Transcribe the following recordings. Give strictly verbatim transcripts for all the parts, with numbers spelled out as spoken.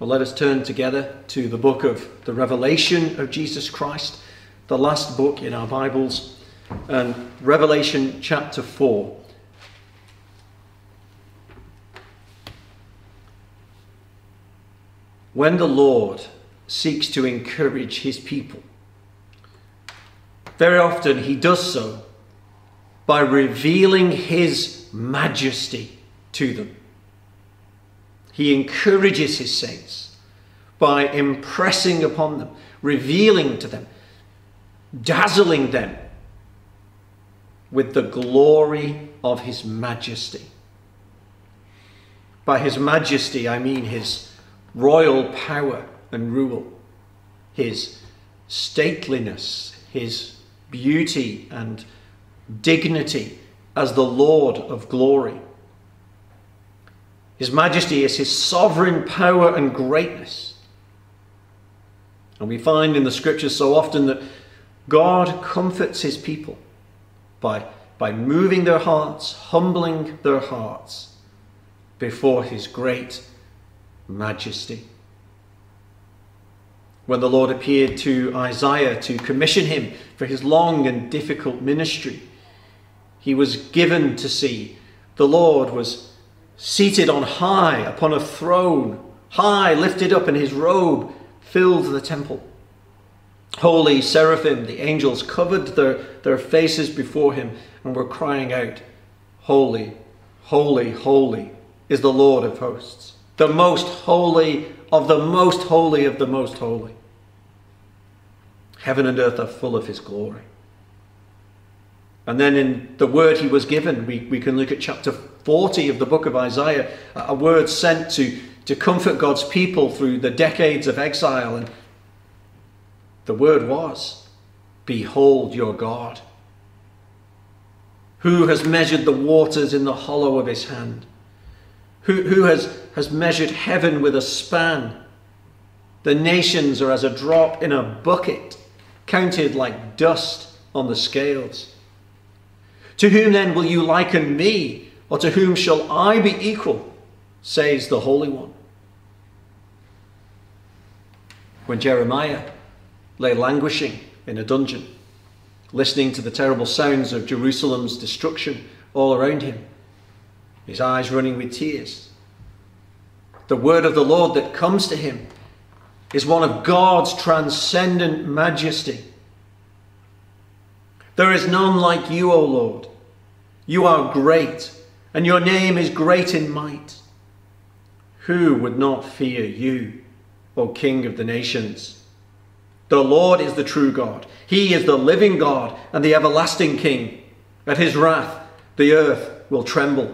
Well, let us turn together to the book of the Revelation of Jesus Christ, the last book in our Bibles, and Revelation chapter four. When the Lord seeks to encourage his people, very often he does so by revealing his majesty to them. He encourages his saints by impressing upon them, revealing to them, dazzling them with the glory of his majesty. By his majesty, I mean his royal power and rule, his stateliness, his beauty and dignity as the Lord of glory. His majesty is his sovereign power and greatness. And we find in the scriptures so often that God comforts his people by, by moving their hearts, humbling their hearts before his great majesty. When the Lord appeared to Isaiah to commission him for his long and difficult ministry, he was given to see the Lord was seated on high upon a throne, high lifted up, and his robe filled the temple. Holy seraphim, the angels, covered their, their faces before him and were crying out, "Holy, holy, holy is the Lord of hosts, the most holy of the most holy of the most holy. Heaven and earth are full of his glory." And then in the word he was given, we, we can look at chapter forty of the book of Isaiah, a word sent to, to comfort God's people through the decades of exile. And the word was, "Behold your God, who has measured the waters in the hollow of his hand, who, who has, has measured heaven with a span. The nations are as a drop in a bucket, counted like dust on the scales. To whom then will you liken me, or to whom shall I be equal, says the Holy One." When Jeremiah lay languishing in a dungeon, listening to the terrible sounds of Jerusalem's destruction all around him, his eyes running with tears, the word of the Lord that comes to him is one of God's transcendent majesty. "There is none like you, O Lord. You are great, and your name is great in might. Who would not fear you, O King of the nations? The Lord is the true God. He is the living God and the everlasting King. At his wrath, the earth will tremble."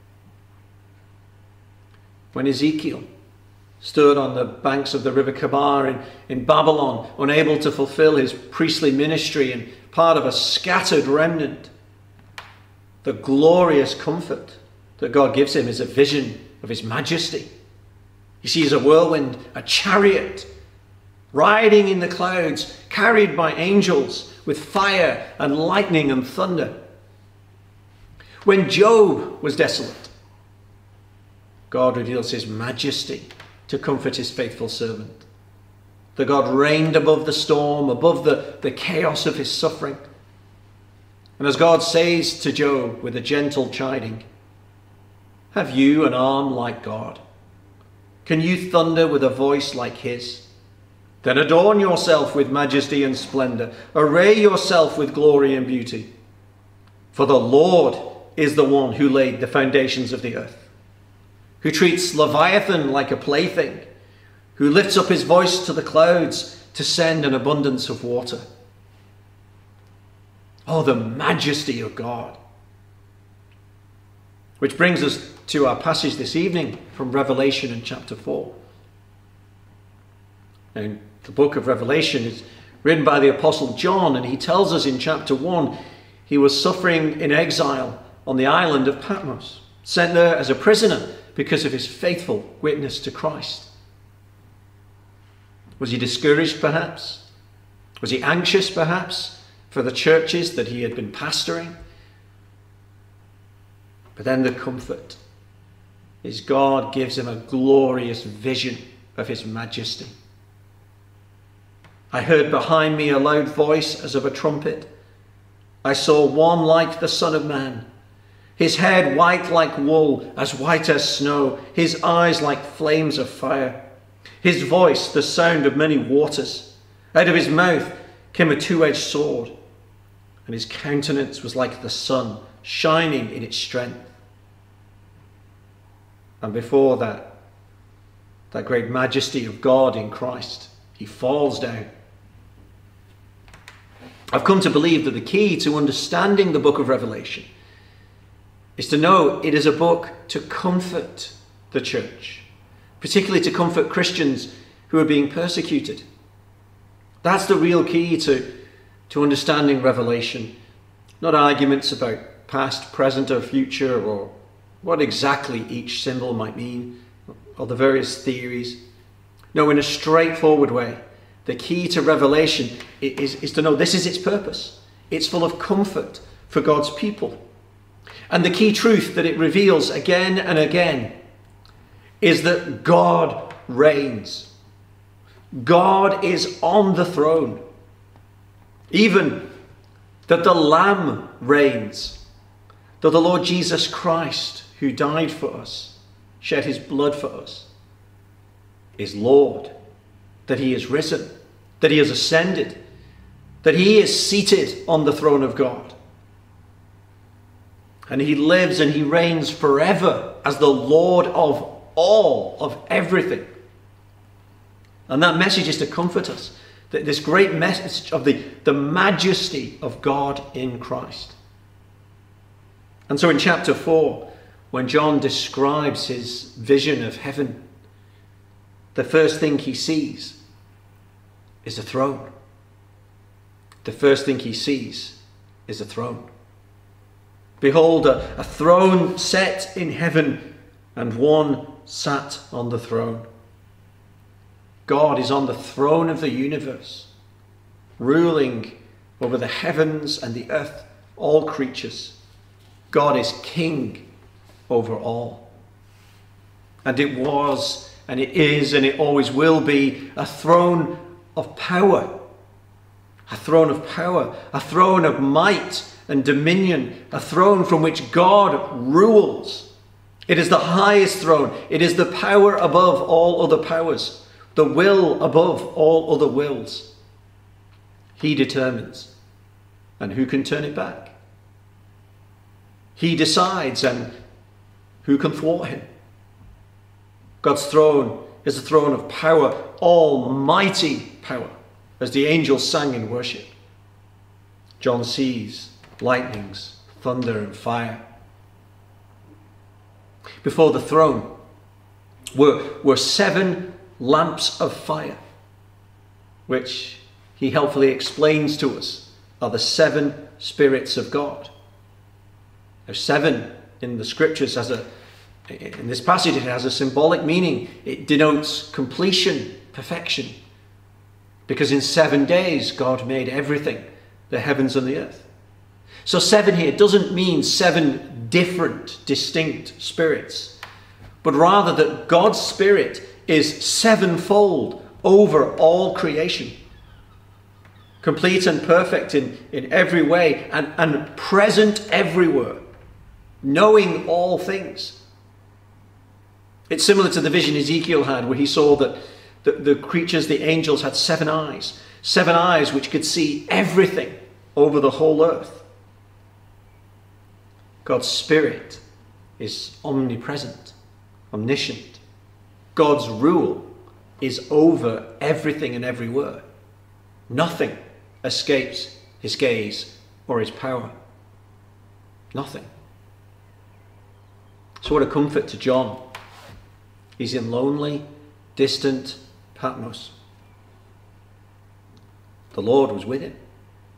When Ezekiel stood on the banks of the river Kabar in, in Babylon, unable to fulfill his priestly ministry and part of a scattered remnant, the glorious comfort that God gives him is a vision of his majesty. He sees a whirlwind, a chariot, riding in the clouds, carried by angels with fire and lightning and thunder. When Job was desolate, God reveals his majesty to comfort his faithful servant. The God reigned above the storm, above the, the chaos of his suffering. And as God says to Job with a gentle chiding, "Have you an arm like God? Can you thunder with a voice like his? Then adorn yourself with majesty and splendor. Array yourself with glory and beauty. For the Lord is the one who laid the foundations of the earth, who treats Leviathan like a plaything, who lifts up his voice to the clouds to send an abundance of water." Oh, the majesty of God. Which brings us to our passage this evening from Revelation in chapter four. Now, the book of Revelation is written by the Apostle John, and he tells us in chapter one he was suffering in exile on the island of Patmos, sent there as a prisoner because of his faithful witness to Christ. Was he discouraged perhaps? Was he anxious perhaps for the churches that he had been pastoring? But then the comfort is God gives him a glorious vision of his majesty. I heard behind me a loud voice as of a trumpet. I saw one like the Son of Man, his head white like wool, as white as snow, his eyes like flames of fire, his voice the sound of many waters. Out of his mouth came a two-edged sword, and his countenance was like the sun, shining in its strength. And before that, that great majesty of God in Christ, he falls down. I've come to believe that the key to understanding the book of Revelation is to know it is a book to comfort the church, particularly to comfort Christians who are being persecuted. That's the real key to, to understanding Revelation, not arguments about past, present, or future, or what exactly each symbol might mean, or the various theories. No, in a straightforward way, the key to Revelation is, is to know this is its purpose. It's full of comfort for God's people. And the key truth that it reveals again and again is that God reigns. God is on the throne. Even that the Lamb reigns. That the Lord Jesus Christ, who died for us, shed his blood for us, is Lord. That he is risen, that he has ascended, that he is seated on the throne of God. And he lives and he reigns forever as the Lord of all, of everything. And that message is to comfort us. That this great message of the, the majesty of God in Christ. And so in chapter four, when John describes his vision of heaven, the first thing he sees is a throne. The first thing he sees is a throne. Behold, a, a throne set in heaven, and one sat on the throne. God is on the throne of the universe, ruling over the heavens and the earth, all creatures. God is king over all. And it was, and it is, and it always will be a throne of power. A throne of power, a throne of might and dominion, a throne from which God rules. It is the highest throne. It is the power above all other powers, the will above all other wills. He determines, and who can turn it back? He decides, and who can thwart him? God's throne is a throne of power, almighty power, as the angels sang in worship. John sees lightnings, thunder, and fire. Before the throne were, were seven lamps of fire, which he helpfully explains to us are the seven spirits of God. There's seven in the scriptures as a, in this passage it has a symbolic meaning. It denotes completion, perfection. Because in seven days God made everything, the heavens and the earth. So seven here doesn't mean seven different, distinct spirits, but rather that God's spirit is sevenfold over all creation. Complete and perfect in, in every way, and, and present everywhere, knowing all things. It's similar to the vision Ezekiel had, where he saw that the, the creatures, the angels, had seven eyes. Seven eyes which could see everything over the whole earth. God's spirit is omnipresent, omniscient. God's rule is over everything and everywhere. Nothing escapes his gaze or his power. Nothing. So what a comfort to John. He's in lonely, distant Patmos. The Lord was with him.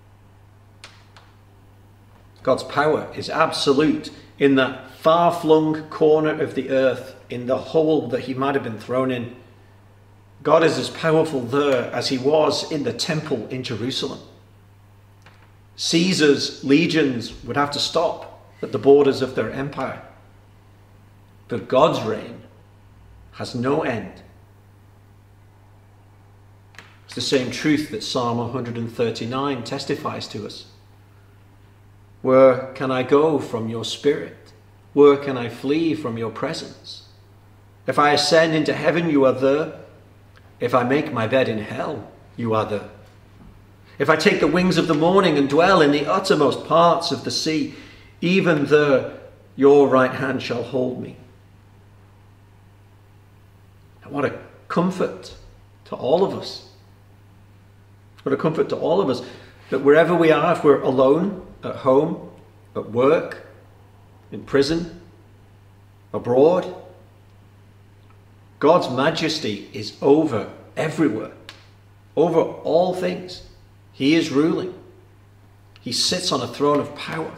God's power is absolute in that far-flung corner of the earth, in the hole that he might have been thrown in. God is as powerful there as he was in the temple in Jerusalem. Caesar's legions would have to stop at the borders of their empire. But God's reign has no end. the same truth that Psalm one hundred thirty-nine testifies to us. Where can I go from your spirit? Where can I flee from your presence? If I ascend into heaven, you are there. If I make my bed in hell, you are there. If I take the wings of the morning and dwell in the uttermost parts of the sea, even there your right hand shall hold me. And what a comfort to all of us. What a comfort to all of us, that wherever we are, if we're alone, at home, at work, in prison, abroad, God's majesty is over everywhere, over all things. He is ruling. He sits on a throne of power.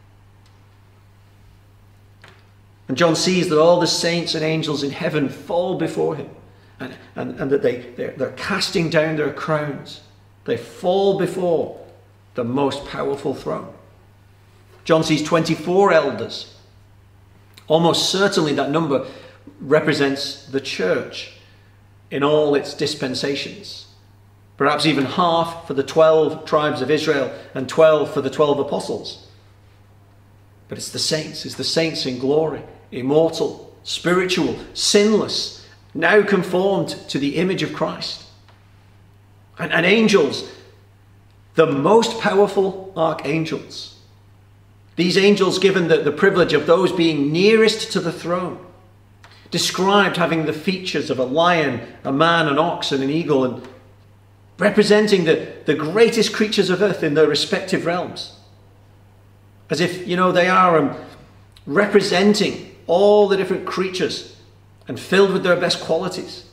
And John sees that all the saints and angels in heaven fall before him, and, and, and that they, they're, they're casting down their crowns. They fall before the most powerful throne. John sees twenty-four elders. Almost certainly that number represents the church in all its dispensations. Perhaps even half for the twelve tribes of Israel and twelve for the twelve apostles. But it's the saints, it's the saints in glory, immortal, spiritual, sinless, now conformed to the image of Christ. And, and angels, the most powerful archangels. These angels given the, the privilege of those being nearest to the throne, described having the features of a lion, a man, an ox, and an eagle, and representing the, the greatest creatures of earth in their respective realms. As if, you know, they are um, representing all the different creatures and filled with their best qualities.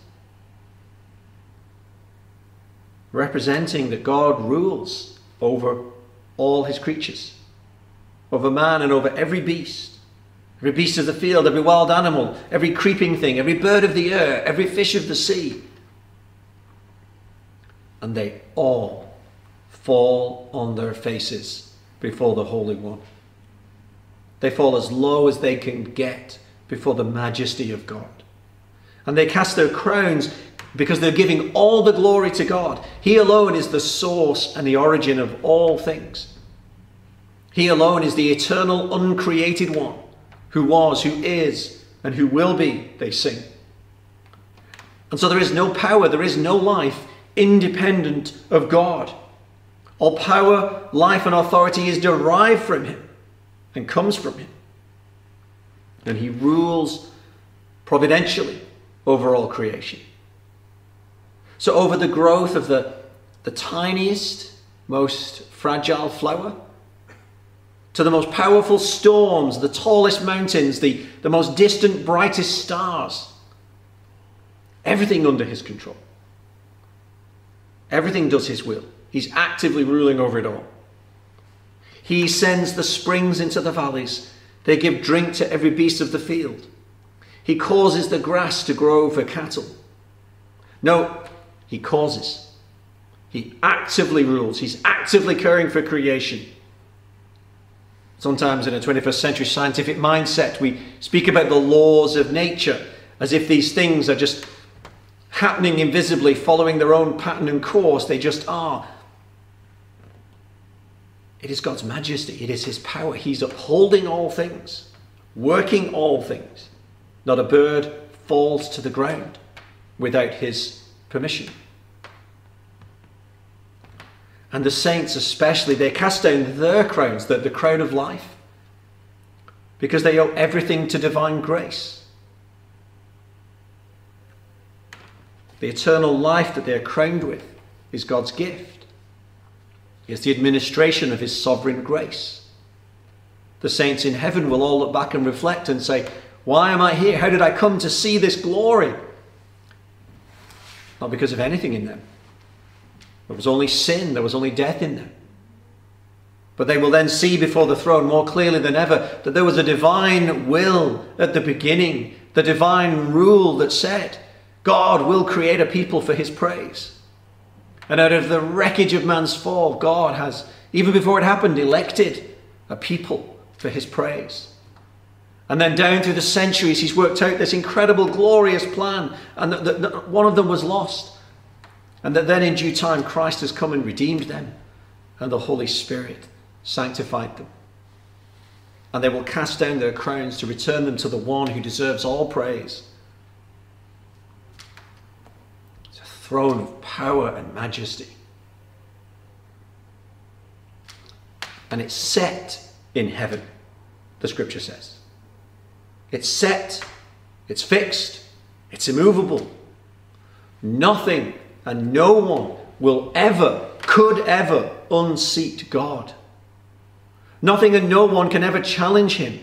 Representing that God rules over all his creatures, over man and over every beast, every beast of the field, every wild animal, every creeping thing, every bird of the air, every fish of the sea. And they all fall on their faces before the Holy One. They fall as low as they can get before the majesty of God. And they cast their crowns because they're giving all the glory to God. He alone is the source and the origin of all things. He alone is the eternal, uncreated one, who was, who is, and who will be, they sing. And so there is no power, there is no life independent of God. All power, life, and authority is derived from him and comes from him. And he rules providentially over all creation. So over the growth of the, the tiniest, most fragile flower, to the most powerful storms, the tallest mountains, the, the most distant, brightest stars, everything under his control. Everything does his will. He's actively ruling over it all. He sends the springs into the valleys. They give drink to every beast of the field. He causes the grass to grow for cattle. No, he causes. He actively rules. He's actively caring for creation. Sometimes in a twenty-first century scientific mindset, we speak about the laws of nature as if these things are just happening invisibly, following their own pattern and course. They just are. It is God's majesty. It is his power. He's upholding all things, working all things. Not a bird falls to the ground without his permission. And the saints especially, they cast down their crowns, the, the crown of life, because they owe everything to divine grace. The eternal life that they are crowned with is God's gift. It's the administration of his sovereign grace. The saints in heaven will all look back and reflect and say, why am I here? How did I come to see this glory? Not because of anything in them. There was only sin, there was only death in them. But they will then see before the throne more clearly than ever that there was a divine will at the beginning, the divine rule that said, God will create a people for his praise. And out of the wreckage of man's fall, God has, even before it happened, elected a people for his praise. And then down through the centuries, he's worked out this incredible, glorious plan. And the, the, the, one of them was lost. And that then in due time Christ has come and redeemed them, and the Holy Spirit sanctified them. And they will cast down their crowns to return them to the one who deserves all praise. It's a throne of power and majesty. And it's set in heaven, the scripture says. It's set, it's fixed, it's immovable. Nothing and no one will ever, could ever unseat God. Nothing and no one can ever challenge him.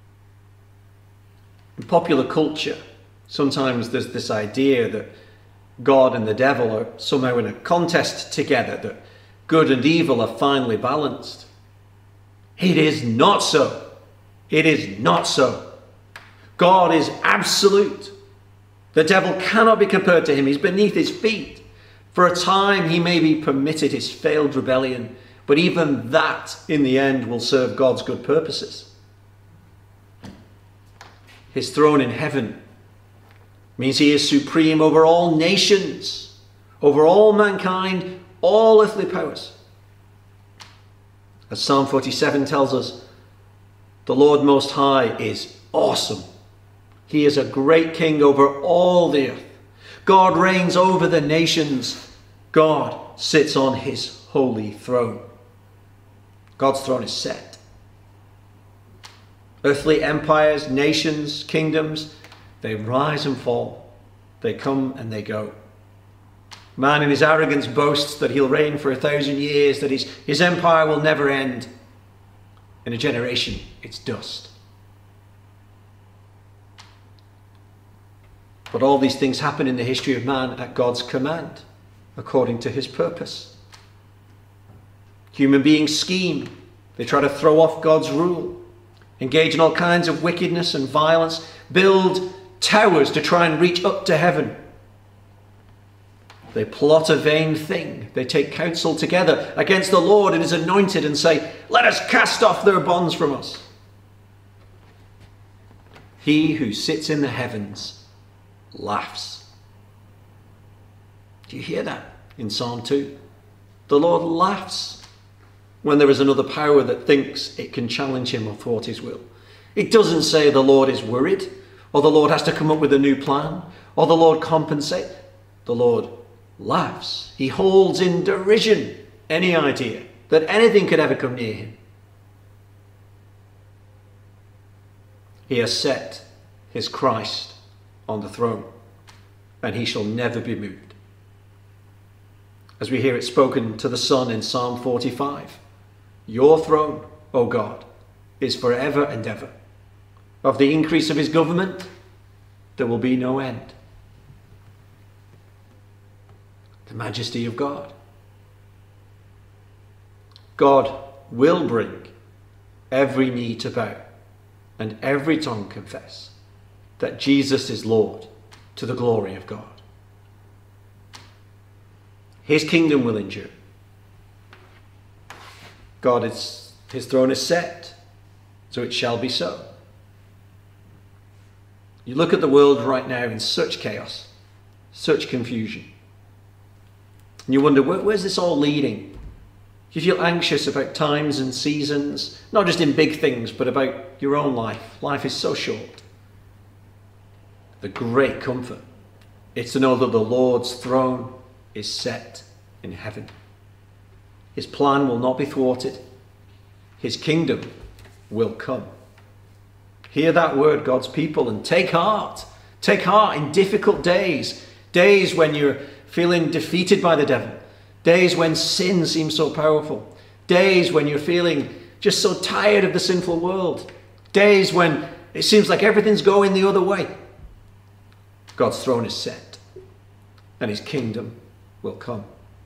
In popular culture, sometimes there's this idea that God and the devil are somehow in a contest together, that good and evil are finely balanced. It is not so. It is not so. God is absolute. The devil cannot be compared to him. He's beneath his feet. For a time he may be permitted his failed rebellion, but even that in the end will serve God's good purposes. His throne in heaven means he is supreme over all nations, over all mankind, all earthly powers. As Psalm forty-seven tells us, the Lord Most High is awesome. He is a great king over all the earth. God reigns over the nations. God sits on his holy throne. God's throne is set. Earthly empires, nations, kingdoms, they rise and fall. They come and they go. Man in his arrogance boasts that he'll reign for a thousand years, that his, his empire will never end. In a generation, it's dust. But all these things happen in the history of man at God's command, according to his purpose. Human beings scheme. They try to throw off God's rule, engage in all kinds of wickedness and violence, build towers to try and reach up to heaven. They plot a vain thing. They take counsel together against the Lord and his anointed and say, "Let us cast off their bonds from us." He who sits in the heavens laughs. Do you hear that in Psalm two? The Lord laughs when there is another power that thinks it can challenge him or thwart his will. It doesn't say the Lord is worried, or the Lord has to come up with a new plan, or the Lord compensate. The Lord laughs. He holds in derision any idea that anything could ever come near him. He has set his Christ on the throne, and he shall never be moved. As we hear it spoken to the Son in Psalm forty-five, "Your throne, O God, is forever and ever. Of the increase of his government, there will be no end." The majesty of God. God will bring every knee to bow and every tongue confess that Jesus is Lord, to the glory of God. His kingdom will endure. God is, his throne is set, so it shall be so. You look at the world right now in such chaos, such confusion, and you wonder, where, where's this all leading? You feel anxious about times and seasons, not just in big things, but about your own life. Life is so short. The great comfort is to know that the Lord's throne is set in heaven. His plan will not be thwarted. His kingdom will come. Hear that word, God's people, and take heart. Take heart in difficult days. Days when you're feeling defeated by the devil. Days when sin seems so powerful. Days when you're feeling just so tired of the sinful world. Days when it seems like everything's going the other way. God's throne is set, and his kingdom will come.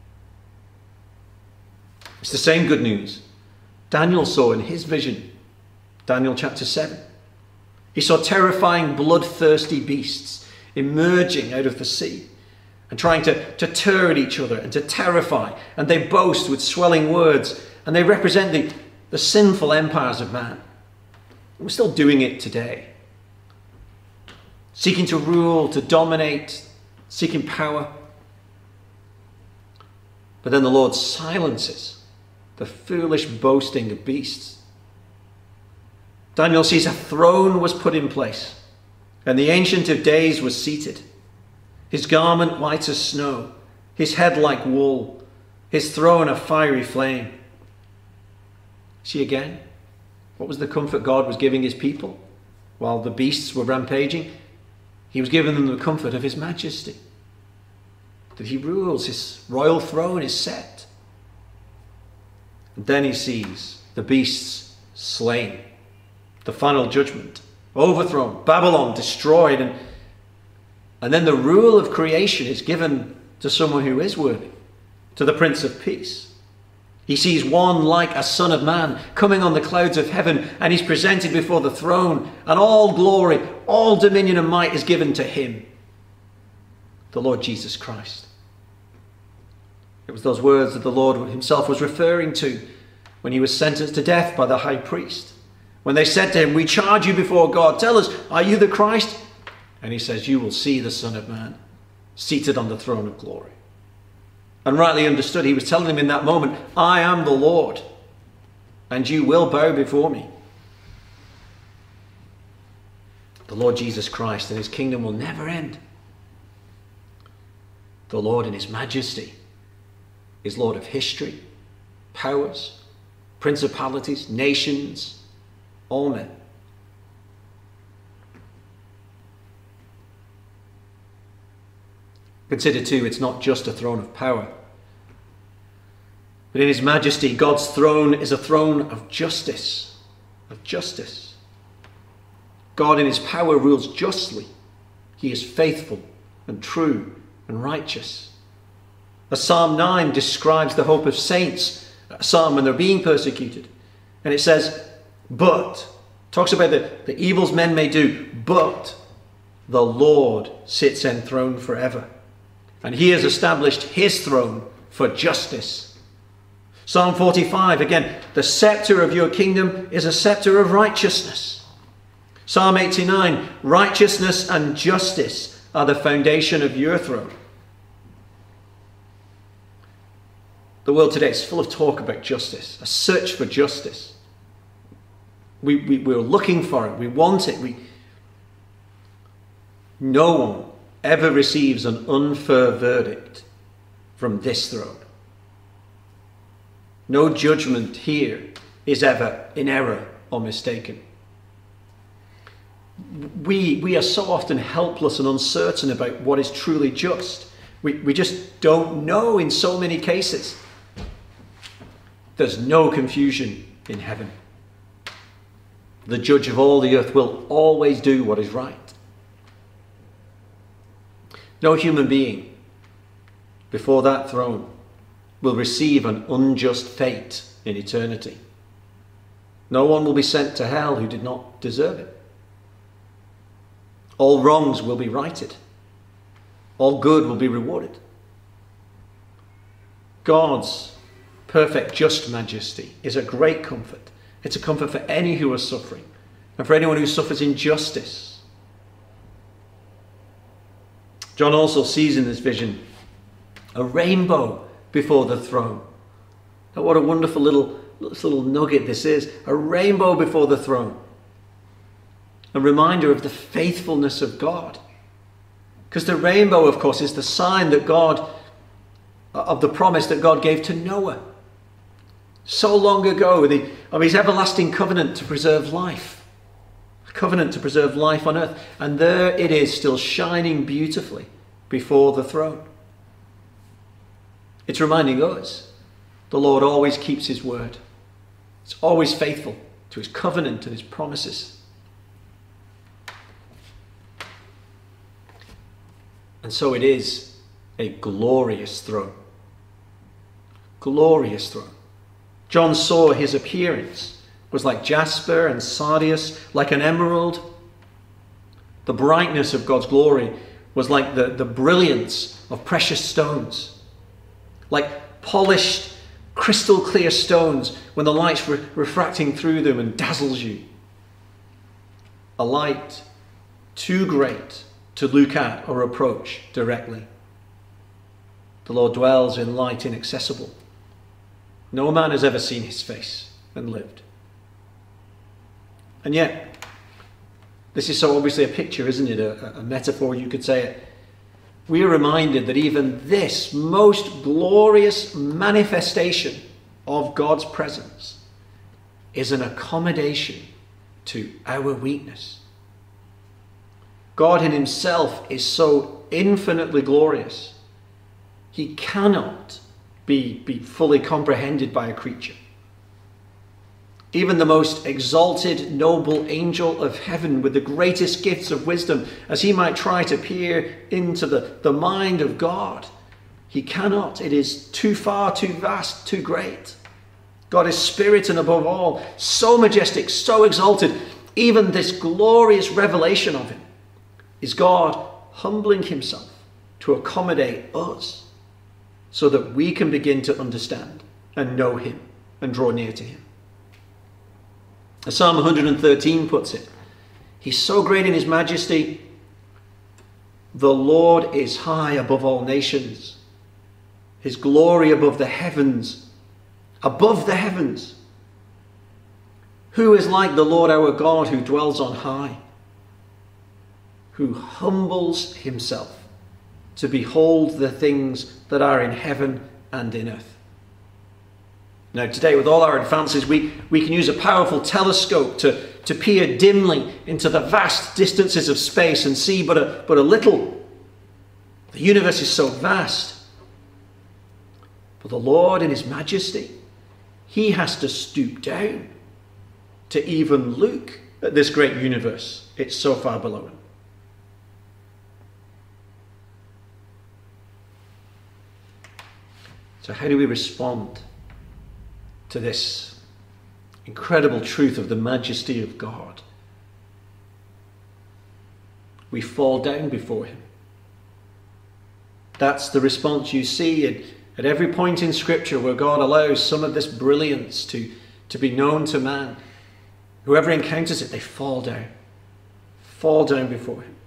It's the same good news Daniel saw in his vision. Daniel chapter seven. He saw terrifying bloodthirsty beasts emerging out of the sea and trying to, to tear at each other and to terrify. And they boast with swelling words, and they represent the, the sinful empires of man. And we're still doing it today. Seeking to rule, to dominate, seeking power. But then the Lord silences the foolish boasting of beasts. Daniel sees a throne was put in place, and the Ancient of Days was seated. His garment white as snow, his head like wool, his throne a fiery flame. See again, what was the comfort God was giving his people while the beasts were rampaging? He was giving them the comfort of his majesty, that he rules, his royal throne is set. And then he sees the beasts slain, the final judgment, overthrown, Babylon destroyed, and, and then the rule of creation is given to someone who is worthy, to the Prince of Peace. He sees one like a son of man coming on the clouds of heaven, and he's presented before the throne, and all glory, all dominion and might is given to him, the Lord Jesus Christ. It was those words that the Lord himself was referring to when he was sentenced to death by the high priest. When they said to him, "We charge you before God, tell us, are you the Christ?" And he says, "You will see the Son of Man seated on the throne of glory." And rightly understood, he was telling them in that moment, I am the Lord, and you will bow before me. The Lord Jesus Christ and his kingdom will never end. The Lord in his majesty is Lord of history, powers, principalities, nations, all men. Consider too, it's not just a throne of power, but in his majesty, God's throne is a throne of justice, of justice. God in his power rules justly. He is faithful and true and righteous. As Psalm nine describes the hope of saints, a psalm when they're being persecuted. And it says, but, talks about the, the evils men may do, but the Lord sits enthroned forever. And he has established his throne for justice. Psalm forty-five, again, the scepter of your kingdom is a scepter of righteousness. Psalm eighty-nine, righteousness and justice are the foundation of your throne. The world today is full of talk about justice, a search for justice. We, we, we're looking for it, we want it. We... No one ever receives an unfair verdict from this throne. No judgment here is ever in error or mistaken. We, we are so often helpless and uncertain about what is truly just. We, we just don't know in so many cases. There's no confusion in heaven. The judge of all the earth will always do what is right. No human being before that throne will receive an unjust fate in eternity. No one will be sent to hell who did not deserve it. All wrongs will be righted. All good will be rewarded. God's perfect, just majesty is a great comfort. It's a comfort for any who are suffering and for anyone who suffers injustice. John also sees in this vision a rainbow before the throne. Now, what a wonderful little, little nugget this is. A rainbow before the throne. A reminder of the faithfulness of God. Because the rainbow, of course, is the sign that God, of the promise that God gave to Noah so long ago, the, of his everlasting covenant to preserve life. A covenant to preserve life on earth. And there it is, still shining beautifully before the throne. It's reminding us the Lord always keeps his word. It's always faithful to his covenant and his promises. And so it is a glorious throne. Glorious throne. John saw his appearance was like jasper and sardius, like an emerald. The brightness of God's glory was like the, the brilliance of precious stones. Like polished, crystal clear stones when the light's re- refracting through them and dazzles you. A light too great to look at or approach directly. The Lord dwells in light inaccessible. No man has ever seen his face and lived. And yet, this is so obviously a picture, isn't it? A, a metaphor, you could say it. We are reminded that even this most glorious manifestation of God's presence is an accommodation to our weakness. God in himself is so infinitely glorious, he cannot be, be fully comprehended by a creature. Even the most exalted, noble angel of heaven with the greatest gifts of wisdom, as he might try to peer into the, the mind of God, he cannot. It is too far, too vast, too great. God is spirit and above all, so majestic, so exalted. Even this glorious revelation of him is God humbling himself to accommodate us so that we can begin to understand and know him and draw near to him. As Psalm one hundred thirteen puts it, he's so great in his majesty, the Lord is high above all nations, his glory above the heavens, above the heavens. Who is like the Lord our God, who dwells on high, who humbles himself to behold the things that are in heaven and in earth? Now today, with all our advances, we, we can use a powerful telescope to, to peer dimly into the vast distances of space and see but a, but a little. The universe is so vast. But the Lord in his majesty, he has to stoop down to even look at this great universe. It's so far below him. So how do we respond to this incredible truth of the majesty of God? We fall down before him. That's the response you see at, at every point in Scripture where God allows some of this brilliance to, to be known to man. Whoever encounters it, they fall down. Fall down before him.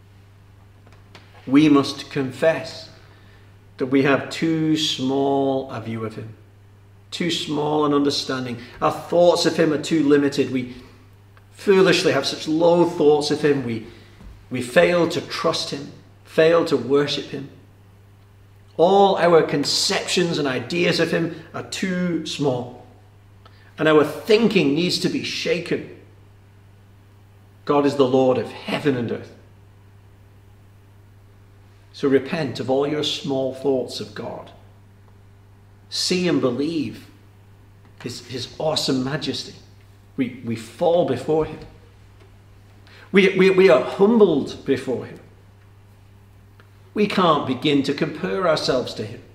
We must confess that we have too small a view of him. Too small an understanding. Our thoughts of him are too limited. We foolishly have such low thoughts of him. We, we fail to trust him, fail to worship him. All our conceptions and ideas of him are too small. And our thinking needs to be shaken. God is the Lord of heaven and earth. So repent of all your small thoughts of God. See and believe his, his awesome majesty. We, we fall before him. We, we, we are humbled before him. We can't begin to compare ourselves to him.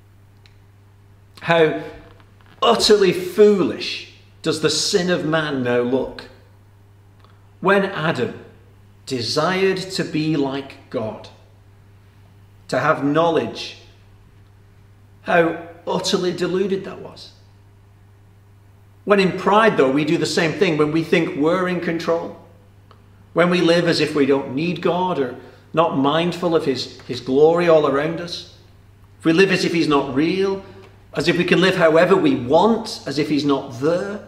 How utterly foolish does the sin of man now look? When Adam desired to be like God, to have knowledge, how utterly deluded that was. When in pride, though, we do the same thing, when we think we're in control, when we live as if we don't need God or not mindful of his, his glory all around us, if we live as if he's not real, as if we can live however we want, as if he's not there,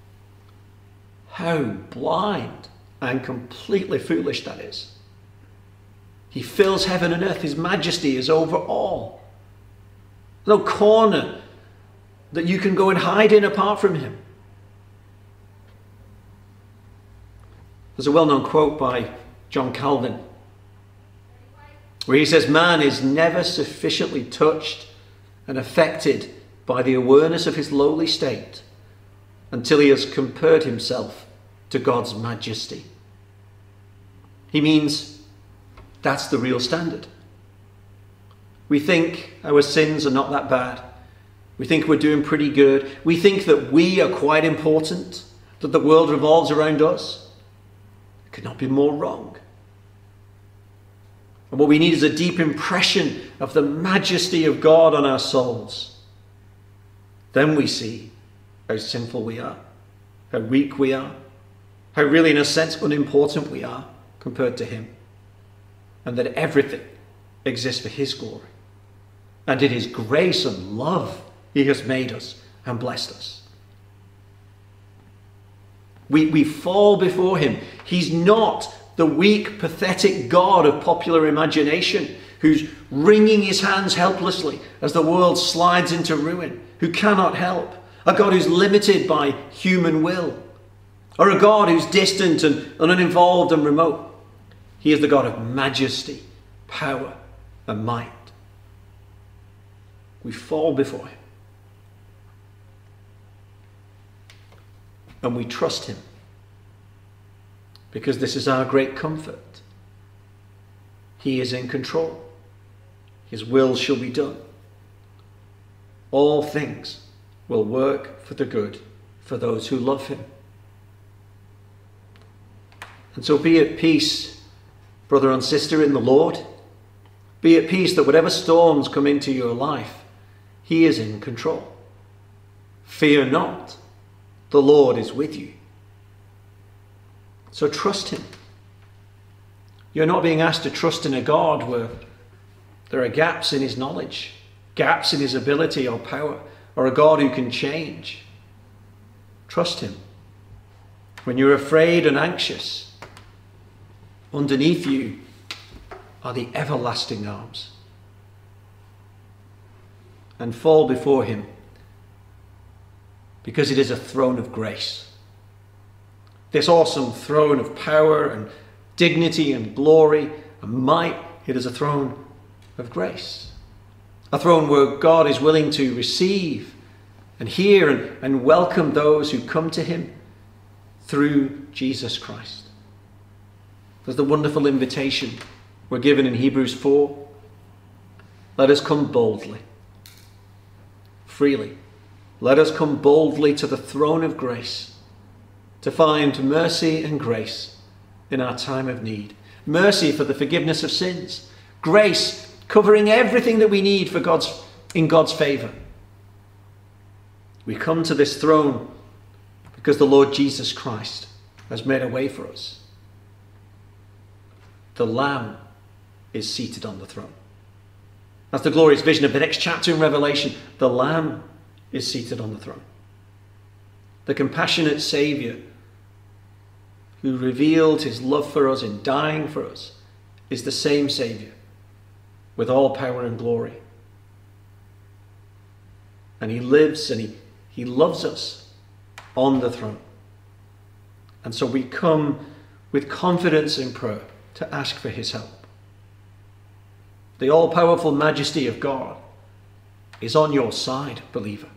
how blind and completely foolish that is. He fills heaven and earth. His majesty is over all. No corner that you can go and hide in apart from him. There's a well-known quote by John Calvin where he says, man is never sufficiently touched and affected by the awareness of his lowly state until he has compared himself to God's majesty. He means that's the real standard. We think our sins are not that bad. We think we're doing pretty good. We think that we are quite important, that the world revolves around us. It could not be more wrong. And what we need is a deep impression of the majesty of God on our souls. Then we see how sinful we are, how weak we are, how really in a sense unimportant we are compared to him, and that everything exists for his glory And in his grace and love, he has made us and blessed us. We, we fall before him. He's not the weak, pathetic God of popular imagination who's wringing his hands helplessly as the world slides into ruin, who cannot help. A God who's limited by human will. Or a God who's distant and, and uninvolved and remote. He is the God of majesty, power, and might. We fall before him. And we trust him. Because this is our great comfort. He is in control. His will shall be done. All things will work for the good for those who love him. And so be at peace, brother and sister in the Lord. Be at peace that whatever storms come into your life, he is in control. Fear not, the Lord is with you. So trust him. You're not being asked to trust in a God where there are gaps in his knowledge, gaps in his ability or power, or a God who can change. Trust him. When you're afraid and anxious, underneath you are the everlasting arms. And fall before him, because it is a throne of grace. This awesome throne of power and dignity and glory and might, it is a throne of grace. A throne where God is willing to receive and hear and, and welcome those who come to him through Jesus Christ. There's the wonderful invitation we're given in Hebrews four. Let us come boldly, freely. Let us come boldly to the throne of grace to find mercy and grace in our time of need. Mercy for the forgiveness of sins. Grace covering everything that we need for God's, in God's favour. We come to this throne because the Lord Jesus Christ has made a way for us. The Lamb is seated on the throne. That's the glorious vision of the next chapter in Revelation. The Lamb is seated on the throne. The compassionate Saviour who revealed his love for us in dying for us is the same Saviour with all power and glory. And he lives and he, he loves us on the throne. And so we come with confidence in prayer to ask for his help. The all-powerful majesty of God is on your side, believer.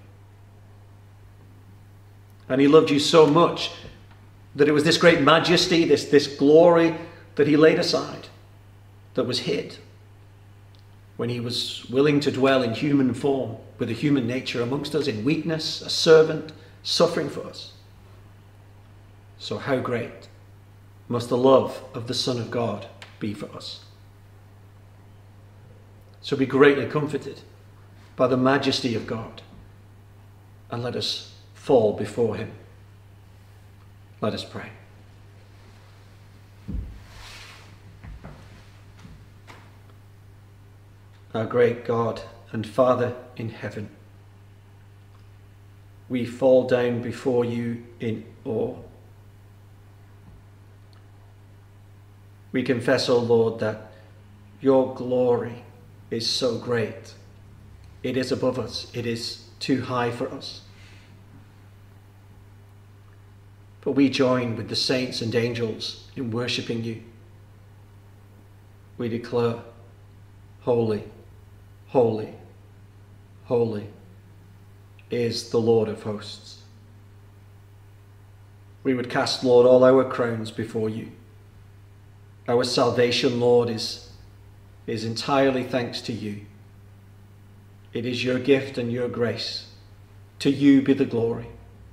And he loved you so much that it was this great majesty, this, this glory that he laid aside, that was hid when he was willing to dwell in human form with a human nature amongst us in weakness, a servant, suffering for us. So how great must the love of the Son of God be for us? So be greatly comforted by the majesty of God, and let us fall before him. Let us pray. Our great God and Father in heaven, we fall down before you in awe. We confess, O Lord, that your glory is so great. It is above us. It is too high for us. But we join with the saints and angels in worshipping you. We declare, holy, holy, holy is the Lord of hosts. We would cast, Lord, all our crowns before you. Our salvation, Lord, is, is entirely thanks to you. It is your gift and your grace. To you be the glory.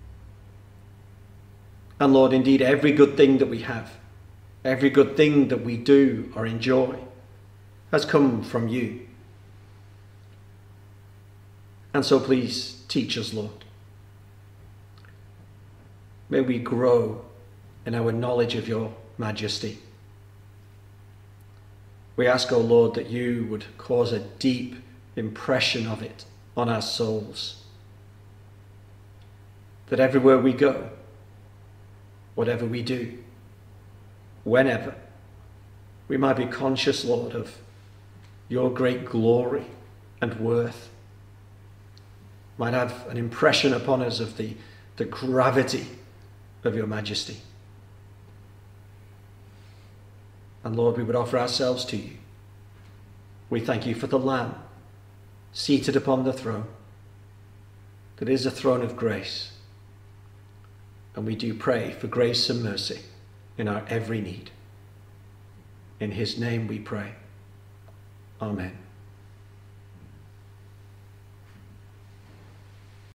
And Lord, indeed, every good thing that we have, every good thing that we do or enjoy has come from you. And so please teach us, Lord. May we grow in our knowledge of your majesty. We ask, O Lord, that you would cause a deep impression of it on our souls. That everywhere we go, whatever we do, whenever, we might be conscious, Lord, of your great glory and worth. Might have an impression upon us of the, the gravity of your majesty. And Lord, we would offer ourselves to you. We thank you for the Lamb seated upon the throne that is a throne of grace. And we do pray for grace and mercy in our every need. In his name we pray. Amen.